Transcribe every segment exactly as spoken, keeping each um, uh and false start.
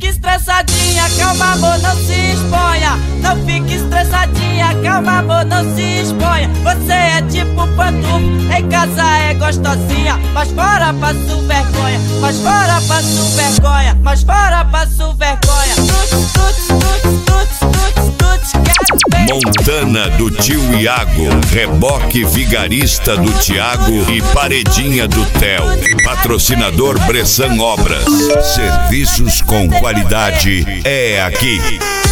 fique estressadinha, calma amor, não se exponha. Não fique estressadinha, calma amor, não se exponha. Você é tipo pantufa, em casa é gostosinha, mas fora passo vergonha, mas fora passo vergonha, mas fora passo vergonha. Tuts, tuts, tuts, tuts, tuts, tuts, quero ver. Montana do tio Iago, reboque vigarista do Tiago e paredinha do Theo. Patrocinador Bressan Obras. Serviços com qualidade é aqui.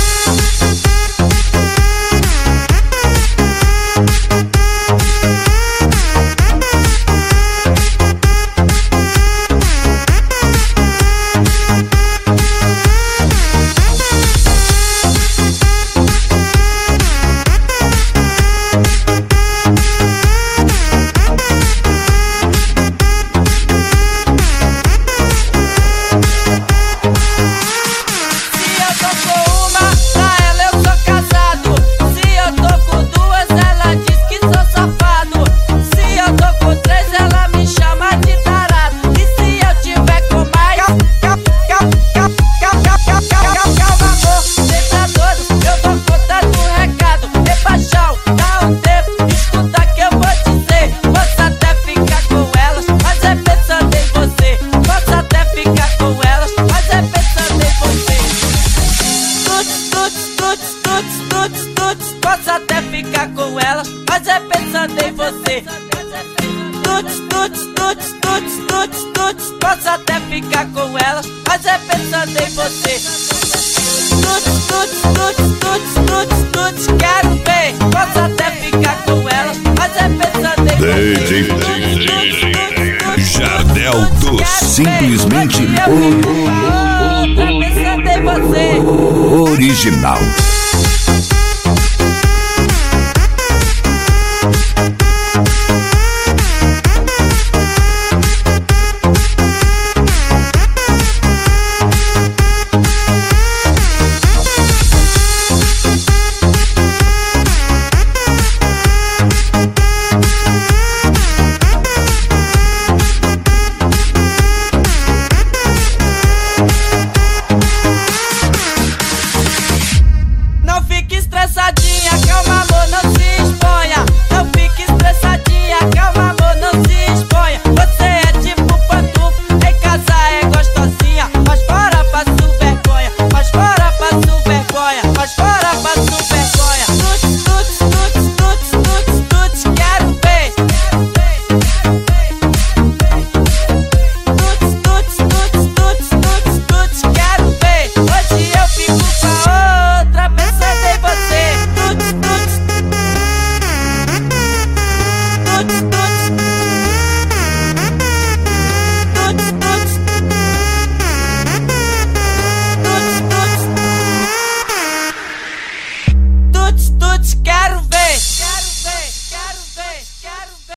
Posso até ficar com elas, mas é pensando em você. Tuts, tuts, tuts, tuts, tuts, tuts. Posso até ficar com elas, mas é pensando em você. Tuts, tuts, tuts, tuts, tuts, tuts. Quero ver. Posso até ficar com elas, mas é pensando em D J Jardel do Simplesmente Tá pensando em você. Original.